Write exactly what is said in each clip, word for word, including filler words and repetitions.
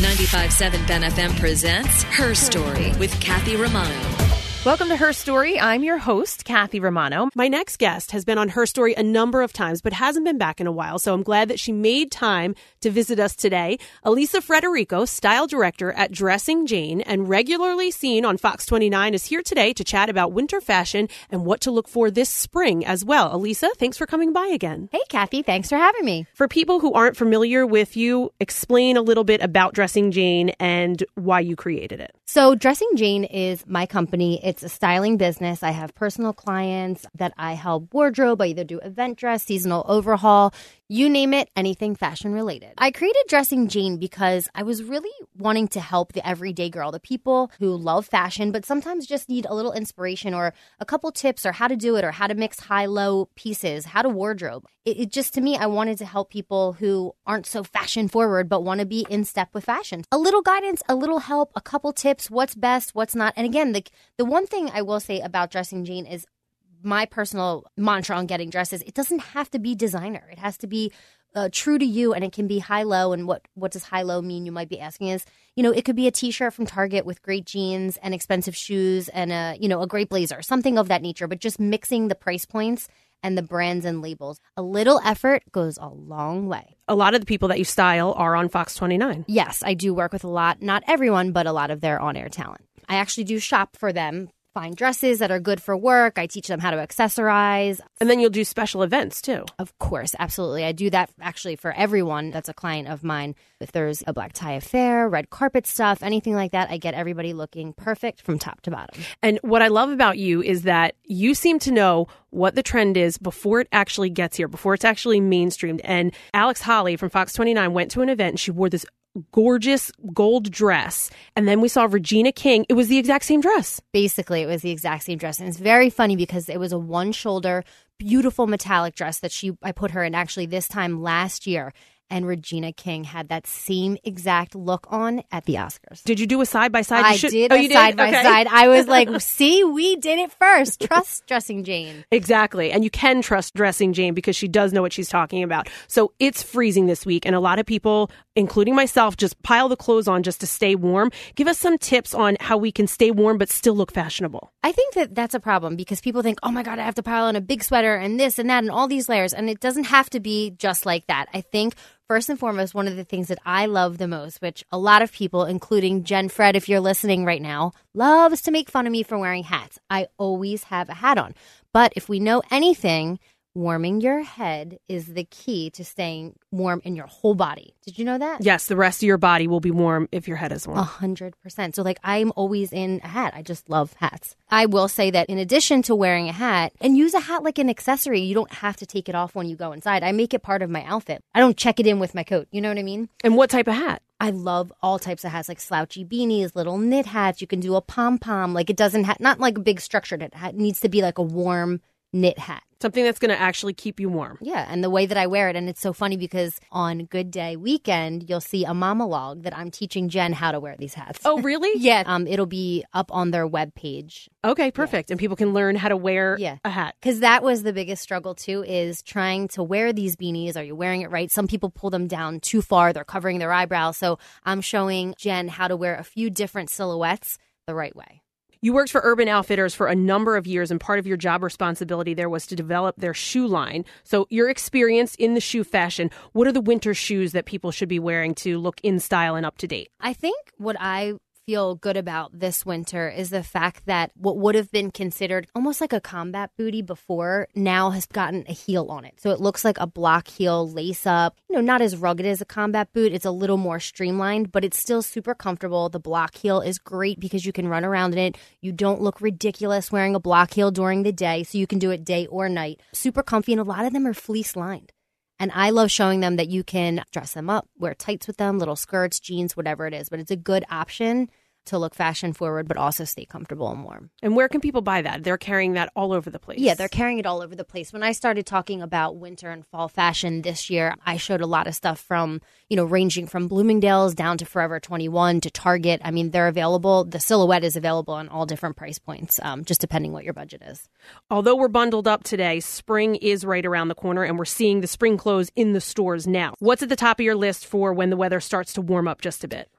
ninety-five point seven Ben F M presents Her Story with Kathy Romano. Welcome to Her Story. I'm your host, Kathy Romano. My next guest has been on Her Story a number of times, but hasn't been back in a while, so I'm glad that she made time to visit us today. Elisa Frederico, style director at Dressing Jane and regularly seen on Fox twenty-nine, is here today to chat about winter fashion and what to look for this spring as well. Elisa, thanks for coming by again. Hey, Kathy. Thanks for having me. For people who aren't familiar with you, explain a little bit about Dressing Jane and why you created it. So Dressing Jane is my company. It's a styling business. I have personal clients that I help wardrobe. I either do event dress, seasonal overhaul, you name it, anything fashion related. I created Dressing Jane because I was really wanting to help the everyday girl, the people who love fashion, but sometimes just need a little inspiration or a couple tips or how to do it or how to mix high-low pieces, how to wardrobe. It, it just, to me, I wanted to help people who aren't so fashion forward but want to be in step with fashion. A little guidance, a little help, a couple tips, what's best, what's not. And again, the, the one thing I will say about Dressing Jane is my personal mantra on getting dresses, it doesn't have to be designer. It has to be uh, true to you, and it can be high-low. And what, what does high-low mean, you might be asking, is, you know, it could be a T-shirt from Target with great jeans and expensive shoes and, a, you know, a great blazer, something of that nature, but just mixing the price points and the brands and labels. A little effort goes a long way. A lot of the people that you style are on Fox twenty-nine. Yes, I do work with a lot, not everyone, but a lot of their on-air talent. I actually do shop for them. Find dresses that are good for work. I teach them how to accessorize. And then you'll do special events too. Of course, absolutely. I do that actually for everyone that's a client of mine. If there's a black tie affair, red carpet stuff, anything like that, I get everybody looking perfect from top to bottom. And what I love about you is that you seem to know what the trend is before it actually gets here, before it's actually mainstreamed. And Alex Holly from Fox twenty-nine went to an event and she wore this gorgeous gold dress. And then we saw Regina King. It was the exact same dress. Basically, it was the exact same dress. And it's very funny because it was a one-shoulder, beautiful metallic dress that she I put her in actually this time last year. And Regina King had that same exact look on at the Oscars. Did you do a side-by-side? I you should, did oh, a you did? side-by-side. Okay. I was like, see, we did it first. Trust Dressing Jane. Exactly. And you can trust Dressing Jane because she does know what she's talking about. So it's freezing this week. And a lot of people, including myself, just pile the clothes on just to stay warm. Give us some tips on how we can stay warm but still look fashionable. I think that that's a problem because people think, oh my God, I have to pile on a big sweater and this and that and all these layers. And it doesn't have to be just like that. I think first and foremost, one of the things that I love the most, which a lot of people, including Jen Fred, if you're listening right now, loves to make fun of me for wearing hats. I always have a hat on. But if we know anything, warming your head is the key to staying warm in your whole body. Did you know that? Yes, the rest of your body will be warm if your head is warm. A hundred percent. So like I'm always in a hat. I just love hats. I will say that in addition to wearing a hat, and use a hat like an accessory, you don't have to take it off when you go inside. I make it part of my outfit. I don't check it in with my coat. You know what I mean? And what type of hat? I love all types of hats, like slouchy beanies, little knit hats. You can do a pom-pom. Like it doesn't have, not like a big structured hat. It needs to be like a warm knit hat. Something that's going to actually keep you warm. Yeah, and the way that I wear it. And it's so funny because on Good Day weekend, you'll see a monologue that I'm teaching Jen how to wear these hats. Oh, really? Yeah. Um, it'll be up on their webpage. Okay, perfect. Yeah. And people can learn how to wear yeah. a hat. Because that was the biggest struggle, too, is trying to wear these beanies. Are you wearing it right? Some people pull them down too far. They're covering their eyebrows. So I'm showing Jen how to wear a few different silhouettes the right way. You worked for Urban Outfitters for a number of years, and part of your job responsibility there was to develop their shoe line. So you're experienced in the shoe fashion. What are the winter shoes that people should be wearing to look in style and up to date? I think what I feel good about this winter is the fact that what would have been considered almost like a combat bootie before now has gotten a heel on it. So it looks like a block heel, lace up, you know, not as rugged as a combat boot. It's a little more streamlined, but it's still super comfortable. The block heel is great because you can run around in it. You don't look ridiculous wearing a block heel during the day, so you can do it day or night. Super comfy, and a lot of them are fleece lined. And I love showing them that you can dress them up, wear tights with them, little skirts, jeans, whatever it is. But it's a good option to look fashion forward, but also stay comfortable and warm. And where can people buy that? They're carrying that all over the place. Yeah, they're carrying it all over the place. When I started talking about winter and fall fashion this year, I showed a lot of stuff from, you know, ranging from Bloomingdale's down to Forever twenty-one to Target. I mean, they're available. The silhouette is available on all different price points, um, just depending what your budget is. Although we're bundled up today, spring is right around the corner, and we're seeing the spring clothes in the stores now. What's at the top of your list for when the weather starts to warm up just a bit?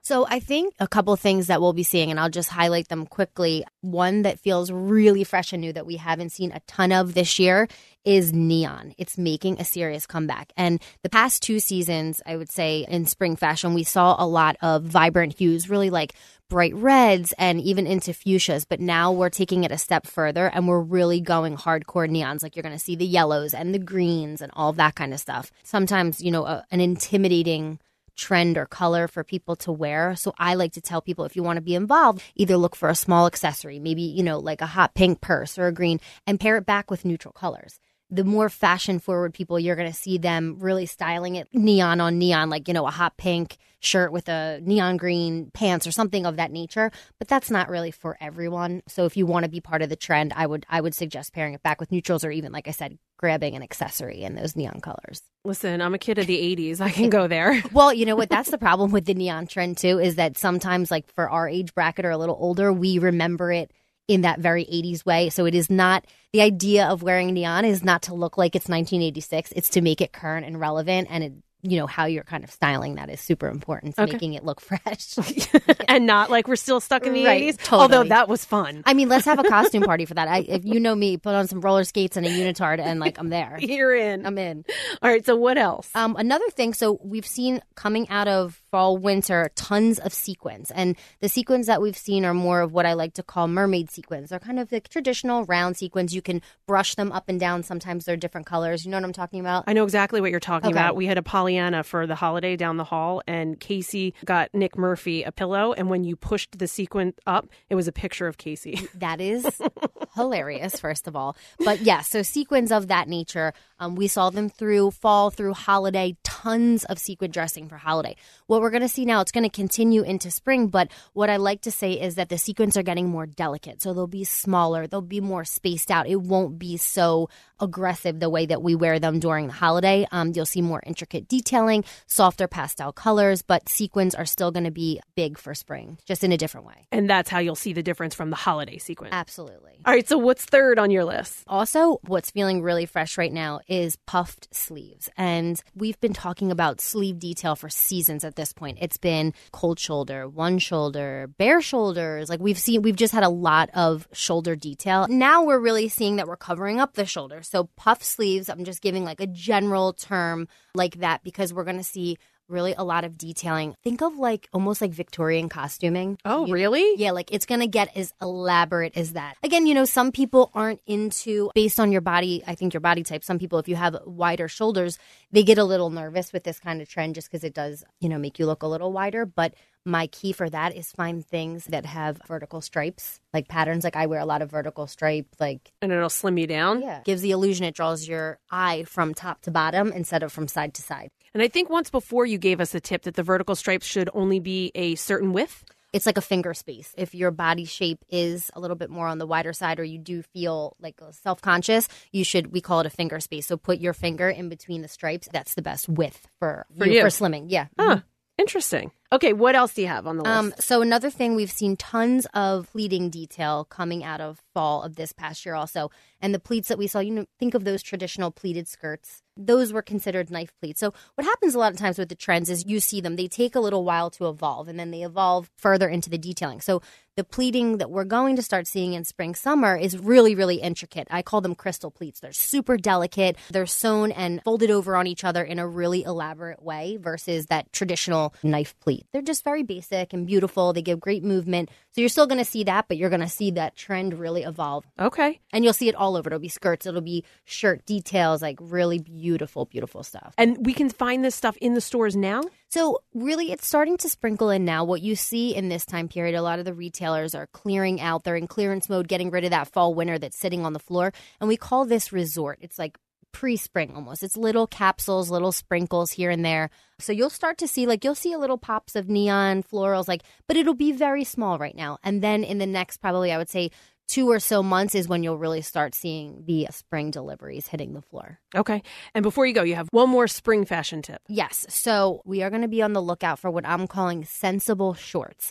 So I think a couple things that we'll be seeing, and I'll just highlight them quickly. One that feels really fresh and new that we haven't seen a ton of this year is neon. It's making a serious comeback. And the past two seasons, I would say in spring fashion, we saw a lot of vibrant hues, really like bright reds and even into fuchsias. But now we're taking it a step further and we're really going hardcore neons. Like you're going to see the yellows and the greens and all of that kind of stuff. Sometimes, you know, a, an intimidating trend or color for people to wear. So I like to tell people, if you want to be involved, either look for a small accessory, maybe, you know, like a hot pink purse or a green, and pair it back with neutral colors. The more fashion forward people, you're going to see them really styling it neon on neon, like, you know, a hot pink shirt with a neon green pants or something of that nature. But that's not really for everyone. So if you want to be part of the trend, I would I would suggest pairing it back with neutrals, or even, like I said, grabbing an accessory in those neon colors. Listen, I'm a kid of the eighties. I can go there. Well, you know what? That's the problem with the neon trend, too, is that sometimes, like for our age bracket or a little older, we remember it in that very eighties way. So it is not, the idea of wearing neon is not to look like it's nineteen eighty-six. It's to make it current and relevant. And it, you know, how you're kind of styling that is super important. Okay. Making it look fresh. And not like we're still stuck in the Right, eighties. totally. Although that was fun. I mean, let's have a costume party for that. I, if you know me, put on some roller skates and a unitard and like I'm there. You're in. I'm in. All right. So what else? Um, another thing, so we've seen coming out of fall, winter, tons of sequins. And the sequins that we've seen are more of what I like to call mermaid sequins. They're kind of like traditional round sequins. You can brush them up and down. Sometimes they're different colors. You know what I'm talking about? I know exactly what you're talking Okay. about. We had a Pollyanna for the holiday down the hall, and Casey got Nick Murphy a pillow. And when you pushed the sequin up, it was a picture of Casey. That is hilarious, first of all. But yes, yeah, so sequins of that nature, um, we saw them through fall, through holiday, tons of sequin dressing for holiday. What we're going to see now, it's going to continue into spring, but what I like to say is that the sequins are getting more delicate. So they'll be smaller, they'll be more spaced out. It won't be so aggressive the way that we wear them during the holiday. Um, you'll see more intricate detailing, softer pastel colors, but sequins are still going to be big for spring, just in a different way. And that's how you'll see the difference from the holiday sequin. Absolutely. All right. So what's third on your list? Also, what's feeling really fresh right now is puffed sleeves. And we've been talking about sleeve detail for seasons at this point. It's been cold shoulder, one shoulder, bare shoulders. Like we've seen, we've just had a lot of shoulder detail. Now we're really seeing that we're covering up the shoulder. So puff sleeves, I'm just giving like a general term like that because we're going to see really a lot of detailing. Think of like almost like Victorian costuming. Oh, You- really? Yeah, like it's going to get as elaborate as that. Again, you know, some people aren't into, based on your body, I think your body type, some people, if you have wider shoulders, they get a little nervous with this kind of trend just because it does, you know, make you look a little wider. But my key for that is find things that have vertical stripes, like patterns. Like I wear a lot of vertical stripe, like And it'll slim you down. yeah, gives the illusion it draws your eye from top to bottom instead of from side to side. And I think once before you gave us a tip that the vertical stripes should only be a certain width. It's like a finger space. If your body shape is a little bit more on the wider side or you do feel like self-conscious, you should, we call it a finger space. So put your finger in between the stripes. That's the best width for, For you. for slimming. Yeah. Huh. Interesting. Okay, what else do you have on the list? Um, so another thing, we've seen tons of pleating detail coming out of fall of this past year also. And the pleats that we saw, you know, think of those traditional pleated skirts. Those were considered knife pleats. So what happens a lot of times with the trends is you see them, they take a little while to evolve and then they evolve further into the detailing. So the pleating that we're going to start seeing in spring, summer is really, really intricate. I call them crystal pleats. They're super delicate. They're sewn and folded over on each other in a really elaborate way versus that traditional knife pleat. They're just very basic and beautiful. They give great movement. So you're still going to see that, but you're going to see that trend really evolve. Okay. And you'll see it all over. It'll be skirts. It'll be shirt details, like really beautiful, beautiful stuff. And we can find this stuff in the stores now? So really, it's starting to sprinkle in now. What you see in this time period, a lot of the retailers are clearing out. They're in clearance mode, getting rid of that fall winter that's sitting on the floor. And we call this resort. It's like pre-spring almost. It's little capsules, little sprinkles here and there. So you'll start to see, like, you'll see a little pops of neon florals, like, but it'll be very small right now. And then in the next, probably, I would say, two or so months is when you'll really start seeing the spring deliveries hitting the floor. Okay. And before you go, you have one more spring fashion tip. Yes. So we are going to be on the lookout for what I'm calling sensible shorts.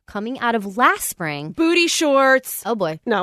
coming out of last spring. Booty shorts. Oh, boy. No.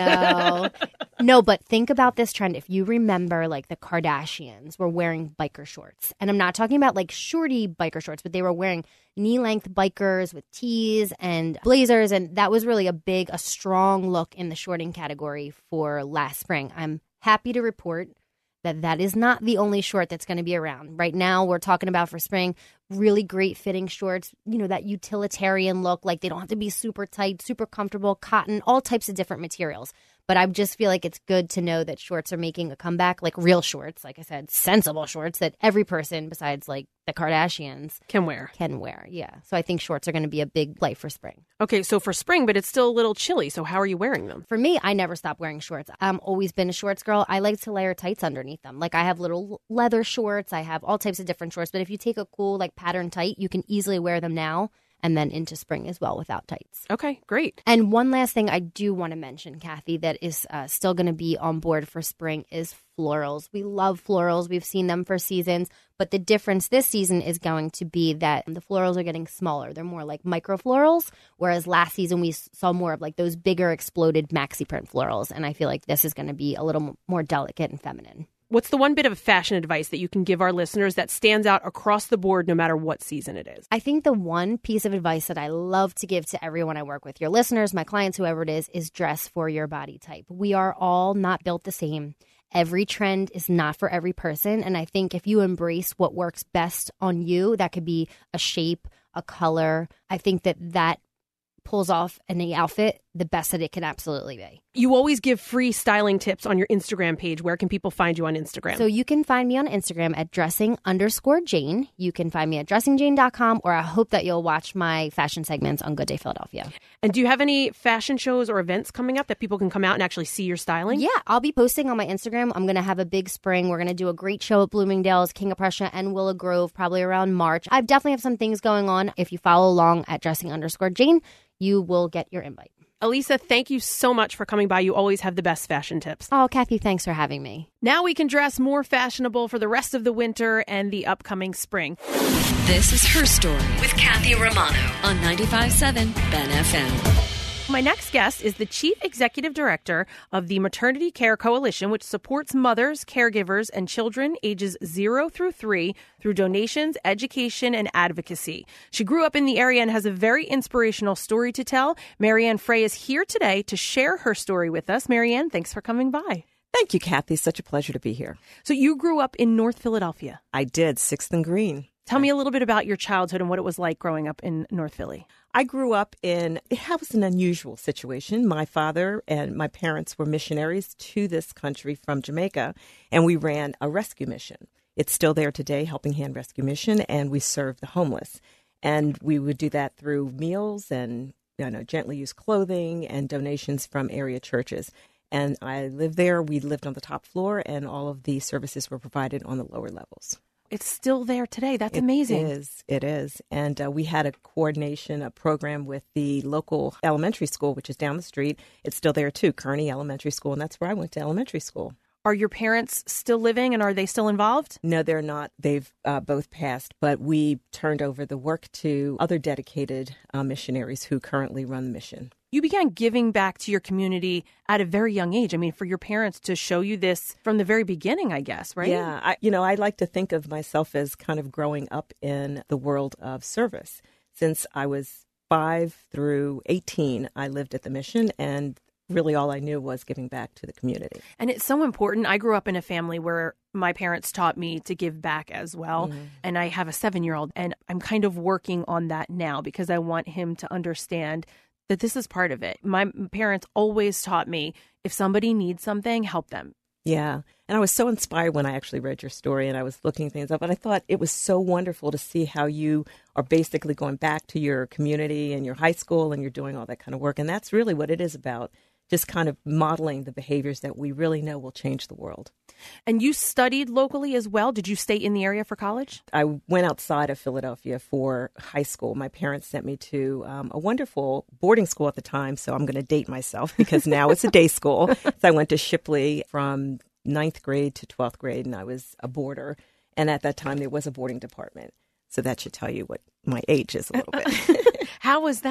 No. No, but think about this trend. If you remember, like, the Kardashians were wearing biker shorts. And I'm not talking about, like, shorty biker shorts, but they were wearing knee-length bikers with tees and blazers. And that was really a big, a strong look in the shorting category for last spring. I'm happy to report that that is not the only short that's going to be around. Right now, we're talking about for spring, really great fitting shorts, you know, that utilitarian look, like they don't have to be super tight, super comfortable, cotton, all types of different materials. But I just feel like it's good to know that shorts are making a comeback, like real shorts, like I said, sensible shorts that every person besides like the Kardashians can wear. Can wear, yeah. So I think shorts are going to be a big light for spring. Okay, so for spring, but it's still a little chilly. So how are you wearing them? For me, I never stop wearing shorts. I've always been a shorts girl. I like to layer tights underneath them. Like I have little leather shorts. I have all types of different shorts. But if you take a cool like pattern tight, you can easily wear them now and then into spring as well without tights. Okay, great. And one last thing I do want to mention, Kathy, that is uh, still going to be on board for spring is florals. We love florals. We've seen them for seasons. But the difference this season is going to be that the florals are getting smaller. They're more like micro florals, whereas last season we saw more of like those bigger exploded maxi print florals. And I feel like this is going to be a little more delicate and feminine. What's the one bit of fashion advice that you can give our listeners that stands out across the board no matter what season it is? I think the one piece of advice that I love to give to everyone I work with, your listeners, my clients, whoever it is, is dress for your body type. We are all not built the same. Every trend is not for every person. And I think if you embrace what works best on you, that could be a shape, a color. I think that that pulls off any outfit the best that it can absolutely be. You always give free styling tips on your Instagram page. Where can people find you on Instagram? So you can find me on Instagram at dressing underscore Jane. You can find me at dressing jane dot com, or I hope that you'll watch my fashion segments on Good Day Philadelphia. And do you have any fashion shows or events coming up that people can come out and actually see your styling? Yeah, I'll be posting on my Instagram. I'm going to have a big spring. We're going to do a great show at Bloomingdale's, King of Prussia, and Willow Grove probably around March. I definitely have some things going on. If you follow along at dressing underscore Jane, you will get your invite. Elisa, thank you so much for coming by. You always have the best fashion tips. Oh, Kathy, thanks for having me. Now we can dress more fashionable for the rest of the winter and the upcoming spring. This is Her Story with Kathy Romano on ninety-five point seven B E N F M. My next guest is the Chief Executive Director of the Maternity Care Coalition, which supports mothers, caregivers, and children ages zero through three through donations, education, and advocacy. She grew up in the area and has a very inspirational story to tell. Marianne Frey is here today to share her story with us. Marianne, thanks for coming by. Thank you, Kathy. Such a pleasure to be here. So you grew up in North Philadelphia. I did, sixth and Green. Tell me a little bit about your childhood and what it was like growing up in North Philly. I grew up in, it was an unusual situation. My father and my parents were missionaries to this country from Jamaica, and we ran a rescue mission. It's still there today, Helping Hand Rescue Mission, and we serve the homeless. And we would do that through meals and, you know, gently used clothing and donations from area churches. And I lived there. We lived on the top floor, and all of the services were provided on the lower levels. It's still there today. That's it amazing. It is. It is. And uh, we had a coordination, a program with the local elementary school, which is down the street. It's still there, too, Kearney Elementary School. And that's where I went to elementary school. Are your parents still living and are they still involved? No, they're not. They've uh, both passed. But we turned over the work to other dedicated uh, missionaries who currently run the mission. You began giving back to your community at a very young age. I mean, for your parents to show you this from the very beginning, I guess, right? Yeah. I, you know, I like to think of myself as kind of growing up in the world of service. Since I was five through eighteen, I lived at the mission, and really all I knew was giving back to the community. And it's so important. I grew up in a family where my parents taught me to give back as well. Mm-hmm. And I have a seven-year-old, and I'm kind of working on that now because I want him to understand that this is part of it. My parents always taught me, if somebody needs something, help them. Yeah. And I was so inspired when I actually read your story and I was looking things up. And I thought it was so wonderful to see how you are basically going back to your community and your high school and you're doing all that kind of work. And that's really what it is about. Just kind of modeling the behaviors that we really know will change the world. And you studied locally as well? Did you stay in the area for college? I went outside of Philadelphia for high school. My parents sent me to um, a wonderful boarding school at the time, so I'm going to date myself because now it's a day school. So I went to Shipley from ninth grade to twelfth grade, and I was a boarder. And at that time, there was a boarding department. So that should tell you what my age is a little bit. How was that?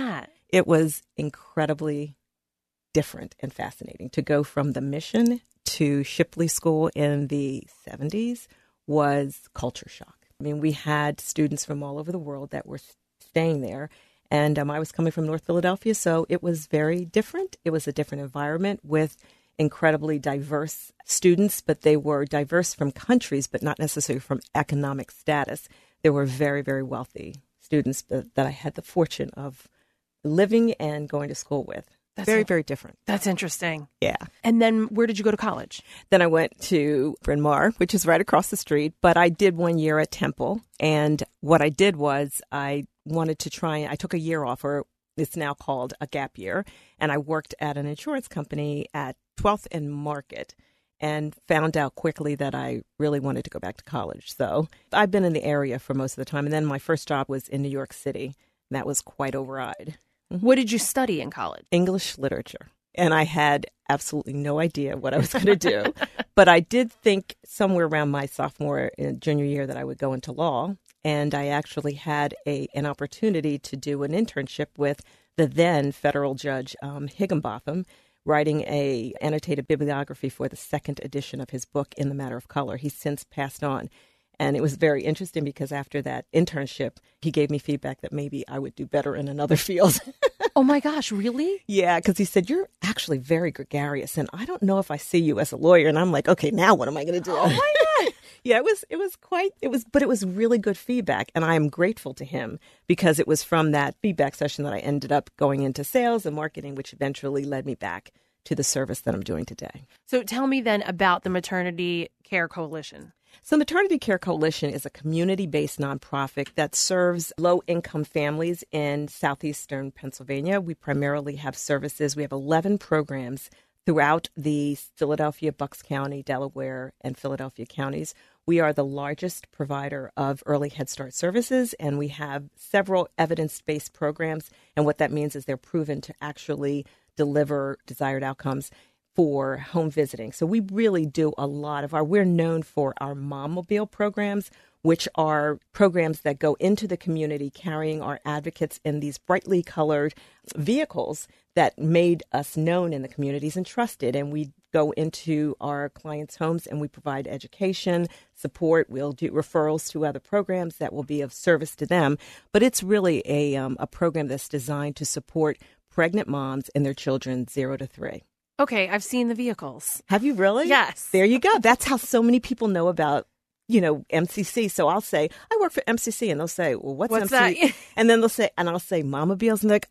It was incredibly different and fascinating. To go from the mission to Shipley School in the seventies was culture shock. I mean, we had students from all over the world that were staying there. And um, I was coming from North Philadelphia, so it was very different. It was a different environment with incredibly diverse students, but they were diverse from countries, but not necessarily from economic status. They were very, very wealthy students that, that I had the fortune of living and going to school with. That's very, a- very different. That's interesting. Yeah. And then where did you go to college? Then I went to Bryn Mawr, which is right across the street, but I did one year at Temple. And what I did was I wanted to try, I took a year off, or it's now called a gap year, and I worked at an insurance company at twelfth and Market and found out quickly that I really wanted to go back to college. So I've been in the area for most of the time. And then my first job was in New York City. And that was quite a ride. What did you study in college? English literature. And I had absolutely no idea what I was going to do. But I did think somewhere around my sophomore and junior year that I would go into law. And I actually had a an opportunity to do an internship with the then federal judge, um, Higginbotham, writing a annotated bibliography for the second edition of his book, In the Matter of Color. He's since passed on. And it was very interesting because after that internship, he gave me feedback that maybe I would do better in another field. Oh, my gosh, really? Yeah, because he said, you're actually very gregarious, and I don't know if I see you as a lawyer. And I'm like, okay, now what am I going to do? Oh, my God. Yeah, it was, it was quite, it was, but it was really good feedback. And I am grateful to him because it was from that feedback session that I ended up going into sales and marketing, which eventually led me back to the service that I'm doing today. So tell me then about the Maternity Care Coalition. So Maternity Care Coalition is a community-based nonprofit that serves low-income families in southeastern Pennsylvania. We primarily have services. We have eleven programs throughout the Philadelphia, Bucks County, Delaware, and Philadelphia counties. We are the largest provider of early Head Start services, and we have several evidence-based programs. And what that means is they're proven to actually deliver desired outcomes for home visiting. So we really do a lot of our, we're known for our Mommobile programs, which are programs that go into the community carrying our advocates in these brightly colored vehicles that made us known in the communities and trusted. And we go into our clients' homes and we provide education, support. We'll do referrals to other programs that will be of service to them. But it's really a, um, a program that's designed to support pregnant moms and their children zero to three. Okay, I've seen the vehicles. Have you really? Yes. There you go. That's how so many people know about, you know, M C C. So I'll say, I work for M C C, and they'll say, well, what's, What's M C C? that? And then they'll say, and I'll say, Mommobiles, and they're like,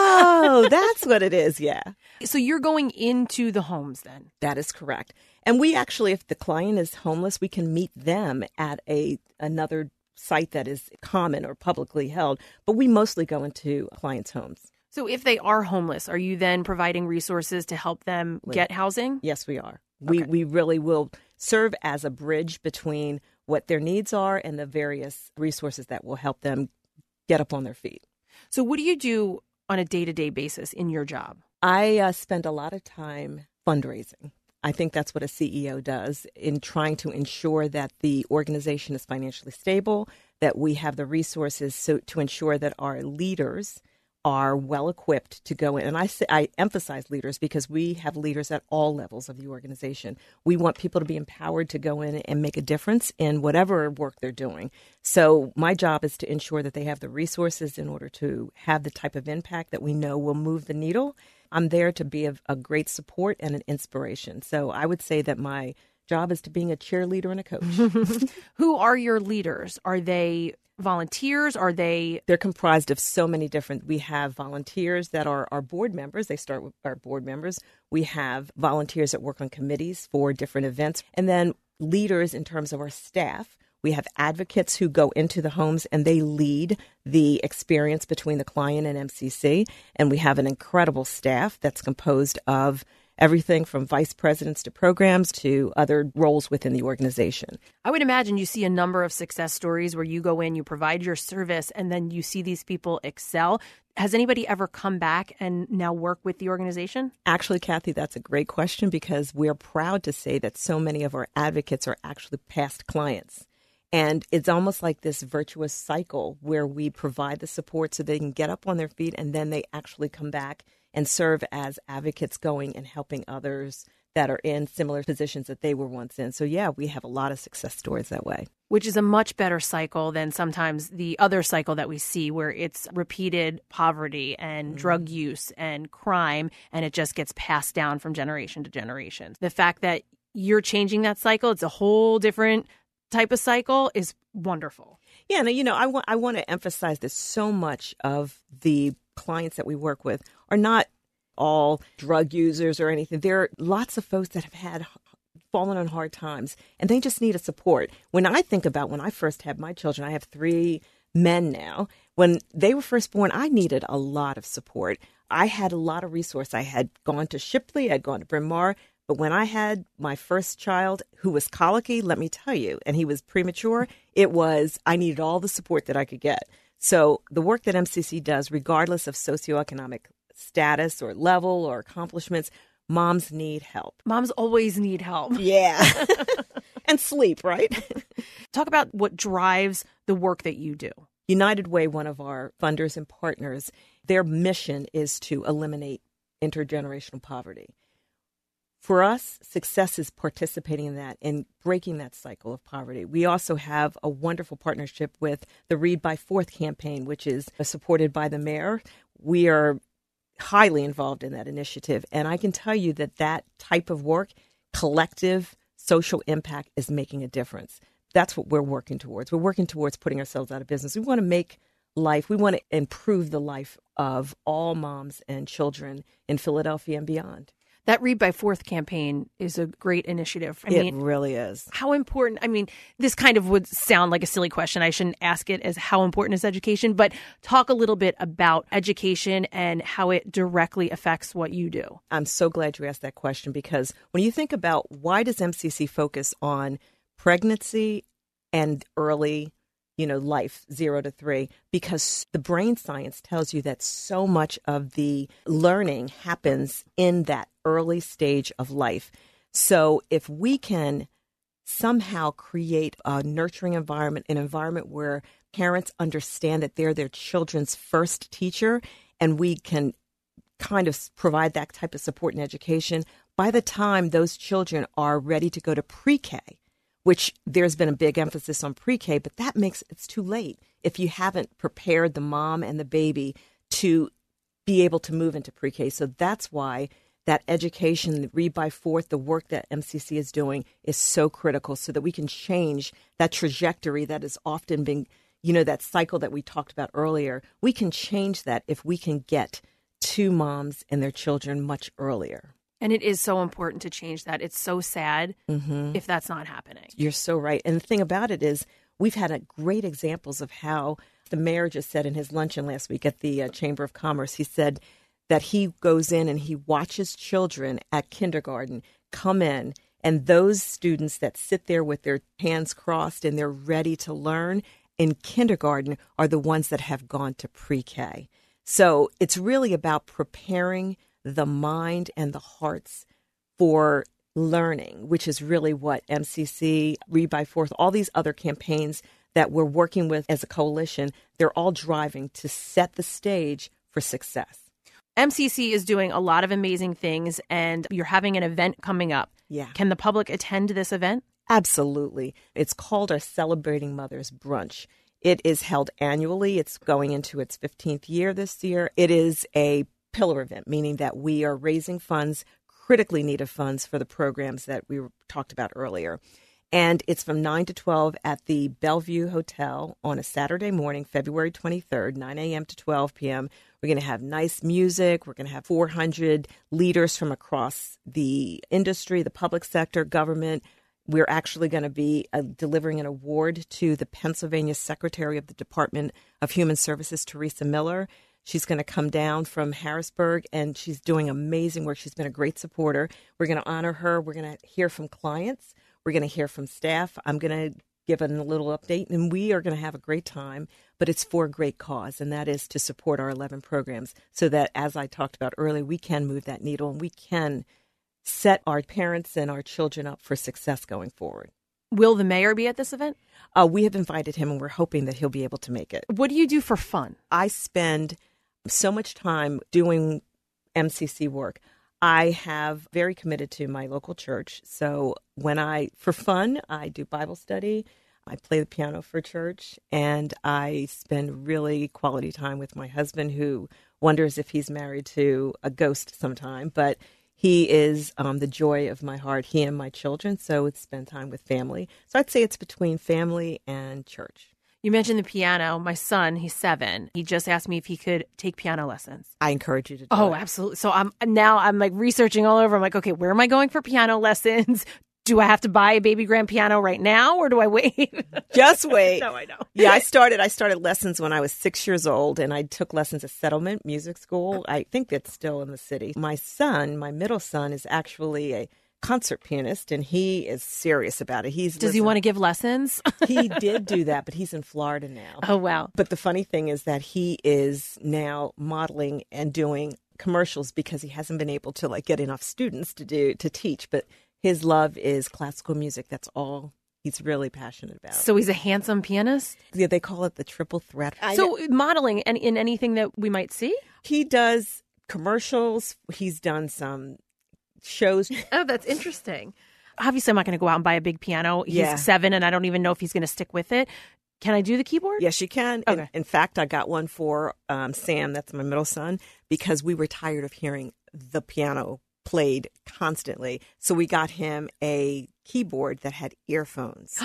oh, that's what it is. Yeah, So you're going into the homes then? that is correct. And we actually, if the client is homeless, we can meet them at a another site that is common or publicly held. But we mostly go into clients' homes. So if they are homeless, are you then providing resources to help them get housing? Yes, we are. We Okay. we really will serve as a bridge between what their needs are and the various resources that will help them get up on their feet. So what do you do on a day-to-day basis in your job? I uh, spend a lot of time fundraising. I think that's what a C E O does in trying to ensure that the organization is financially stable, that we have the resources so to ensure that our leaders are well equipped to go in. And I say, I emphasize leaders because we have leaders at all levels of the organization. We want people to be empowered to go in and make a difference in whatever work they're doing. So my job is to ensure that they have the resources in order to have the type of impact that we know will move the needle. I'm there to be a, a great support and an inspiration. So I would say that my job is to being a cheerleader and a coach. Who are your leaders? Are they volunteers? Are they... They're comprised of so many different, we have volunteers that are our board members. They start with our board members. We have volunteers that work on committees for different events. And then leaders in terms of our staff. We have advocates who go into the homes and they lead the experience between the client and M C C. And we have an incredible staff that's composed of everything from vice presidents to programs to other roles within the organization. I would imagine you see a number of success stories where you go in, you provide your service, and then you see these people excel. Has anybody ever come back and now work with the organization? Actually, Kathy, that's a great question because we're proud to say that so many of our advocates are actually past clients. And it's almost like this virtuous cycle where we provide the support so they can get up on their feet, and then they actually come back and serve as advocates going and helping others that are in similar positions that they were once in. So, yeah, we have a lot of success stories that way. Which is a much better cycle than sometimes the other cycle that we see where it's repeated poverty and mm-hmm. drug use and crime, and it just gets passed down from generation to generation. The fact that you're changing that cycle, it's a whole different type of cycle, is wonderful. Yeah, and you know, I want I want to emphasize that so much of the clients that we work with are not all drug users or anything. There are lots of folks that have had fallen on hard times, and they just need a support. When I think about when I first had my children, I have three men now. When they were first born, I needed a lot of support. I had a lot of resource. I had gone to Shipley, I'd gone to Bryn Mawr, but when I had my first child, who was colicky, let me tell you, and he was premature, it was, I needed all the support that I could get. So the work that M C C does, regardless of socioeconomic status or level or accomplishments, moms need help. Moms always need help. Yeah. And sleep, right? Talk about what drives the work that you do. United Way, one of our funders and partners, their mission is to eliminate intergenerational poverty. For us, success is participating in that and breaking that cycle of poverty. We also have a wonderful partnership with the Read by Fourth campaign, which is supported by the mayor. We are highly involved in that initiative. And I can tell you that that type of work, collective social impact, is making a difference. That's what we're working towards. We're working towards putting ourselves out of business. We want to make life, we want to improve the life of all moms and children in Philadelphia and beyond. That Read by Fourth campaign is a great initiative. I it mean, really is. How important, I mean, this kind of would sound like a silly question. I shouldn't ask it as how important is education, but talk a little bit about education and how it directly affects what you do. I'm so glad you asked that question, because when you think about why does M C C focus on pregnancy and early you know, life, zero to three, because the brain science tells you that so much of the learning happens in that early stage of life. So if we can somehow create a nurturing environment, an environment where parents understand that they're their children's first teacher, and we can kind of provide that type of support and education, by the time those children are ready to go to pre-K, which there's been a big emphasis on pre-K, but that makes it's too late if you haven't prepared the mom and the baby to be able to move into pre-K. So that's why that education, the Read by Fourth, the work that M C C is doing is so critical, so that we can change that trajectory that has often been, you know, that cycle that we talked about earlier. We can change that if we can get to moms and their children much earlier. And it is so important to change that. It's so sad mm-hmm. if that's not happening. You're so right. And the thing about it is we've had a great examples of how the mayor just said in his luncheon last week at the uh, Chamber of Commerce, he said that he goes in and he watches children at kindergarten come in, and those students that sit there with their hands crossed and they're ready to learn in kindergarten are the ones that have gone to pre-K. So it's really about preparing the mind and the hearts for learning, which is really what M C C, Read by Fourth, all these other campaigns that we're working with as a coalition, they're all driving to set the stage for success. M C C is doing a lot of amazing things, and you're having an event coming up. Yeah. Can the public attend this event? Absolutely. It's called our Celebrating Mothers Brunch. It is held annually. It's going into its fifteenth year this year. It is a pillar event, meaning that we are raising funds, critically needed funds, for the programs that we talked about earlier. And it's from nine to twelve at the Bellevue Hotel on a Saturday morning, February twenty-third, nine a.m. to twelve p.m. We're going to have nice music. We're going to have four hundred leaders from across the industry, the public sector, government. We're actually going to be uh, delivering an award to the Pennsylvania Secretary of the Department of Human Services, Teresa Miller. She's going to come down from Harrisburg, and she's doing amazing work. She's been a great supporter. We're going to honor her. We're going to hear from clients. We're going to hear from staff. I'm going to give a little update, and we are going to have a great time, but it's for a great cause, and that is to support our eleven programs so that, as I talked about earlier, we can move that needle and we can set our parents and our children up for success going forward. Will the mayor be at this event? Uh, we have invited him, and we're hoping that he'll be able to make it. What do you do for fun? I spend so much time doing M C C work. I have very committed to my local church. So when I, for fun, I do Bible study. I play the piano for church, and I spend really quality time with my husband, who wonders if he's married to a ghost sometime. But he is um, the joy of my heart, he and my children. So it's spend time with family. So I'd say it's between family and church. You mentioned the piano. My son, he's seven. He just asked me if he could take piano lessons. I encourage you to do Oh, it. absolutely. So I'm now I'm like researching all over. I'm like, okay, where am I going for piano lessons? Do I have to buy a baby grand piano right now, or do I wait? Just wait. No, I know. Yeah, I started I started lessons when I was six years old, and I took lessons at Settlement Music School. I think it's still in the city. My son, my middle son, is actually a concert pianist, and he is serious about it. He's Does he want to give lessons? He did do that, but he's in Florida now. Oh, wow. But the funny thing is that he is now modeling and doing commercials because he hasn't been able to like get enough students to do to teach. But his love is classical music. That's all he's really passionate about. So he's a handsome pianist? Yeah, they call it the triple threat. So modeling and in anything that we might see? He does commercials. He's done some shows. Oh, that's interesting. Obviously, I'm not going to go out and buy a big piano. He's Yeah. seven, and I don't even know if he's going to stick with it. Can I do the keyboard? Yes, you can. Okay. In, in fact, I got one for um, Sam, that's my middle son, because we were tired of hearing the piano played constantly. So we got him a keyboard that had earphones.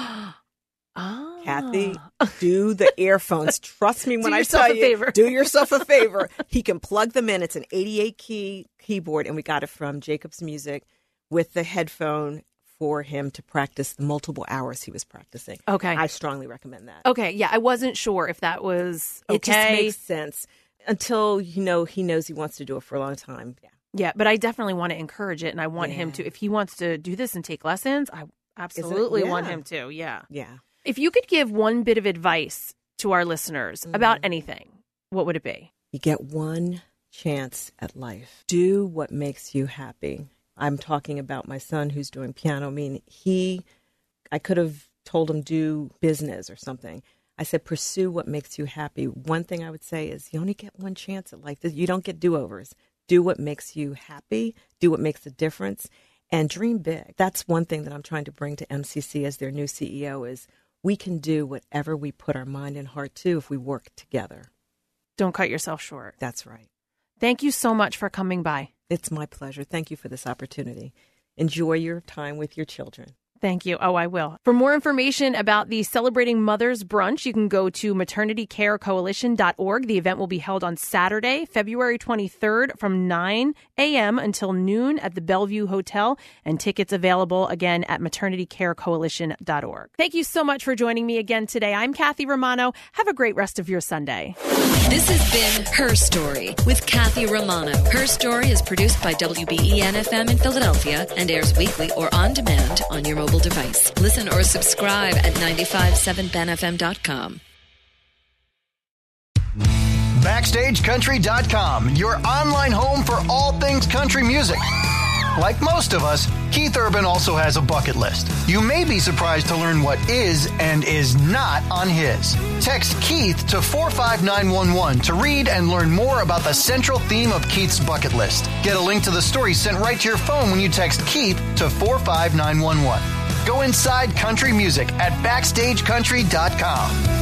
Ah. Kathy, do the earphones. Trust me when Do I yourself tell a you, favor. do yourself a favor. He can plug them in. It's an eighty-eight key keyboard, and we got it from Jacobs Music with the headphone for him to practice the multiple hours he was practicing. Okay. I strongly recommend that. Okay, yeah, I wasn't sure if that was okay. It just makes sense until you know he knows he wants to do it for a long time. Yeah. Yeah, but I definitely want to encourage it, and I want him Yeah. to. If he wants to do this and take lessons, I absolutely want Yeah. him to. Yeah. Yeah. If you could give one bit of advice to our listeners Mm-hmm. about anything, what would it be? You get one chance at life. Do what makes you happy. I'm talking about my son who's doing piano. I mean, he, I could have told him do business or something. I said, pursue what makes you happy. One thing I would say is you only get one chance at life. You don't get do-overs. Do what makes you happy. Do what makes a difference. And dream big. That's one thing that I'm trying to bring to M C C as their new C E O is we can do whatever we put our mind and heart to if we work together. Don't cut yourself short. That's right. Thank you so much for coming by. It's my pleasure. Thank you for this opportunity. Enjoy your time with your children. Thank you. Oh, I will. For more information about the Celebrating Mothers Brunch, you can go to maternity care coalition dot org. The event will be held on Saturday, February twenty-third from nine a.m. until noon at the Bellevue Hotel, and tickets available again at maternity care coalition dot org. Thank you so much for joining me again today. I'm Kathy Romano. Have a great rest of your Sunday. This has been Her Story with Kathy Romano. Her Story is produced by W B E N F M in Philadelphia and airs weekly or on demand on your mobile device. Listen or subscribe at nine five seven ben f m dot com. Backstage Country dot com, your online home for all things country music. Like most of us, Keith Urban also has a bucket list. You may be surprised to learn what is and is not on his. Text Keith to four five nine one one to read and learn more about the central theme of Keith's bucket list. Get a link to the story sent right to your phone when you text Keith to four five nine one one. Go inside country music at Backstage Country dot com.